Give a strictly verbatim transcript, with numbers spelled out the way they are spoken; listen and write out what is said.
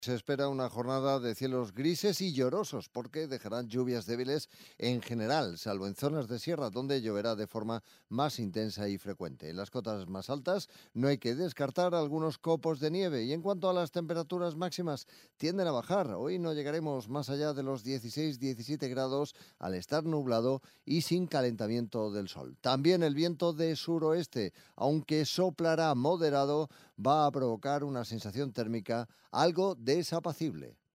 Se espera una jornada de cielos grises y llorosos porque dejarán lluvias débiles en general, salvo en zonas de sierra donde lloverá de forma más intensa y frecuente. En las cotas más altas no hay que descartar algunos copos de nieve y en cuanto a las temperaturas máximas tienden a bajar. Hoy no llegaremos más allá de los dieciséis diecisiete grados al estar nublado y sin calentamiento del sol. También el viento de suroeste, aunque soplará moderado, va a provocar una sensación térmica algo desapacible.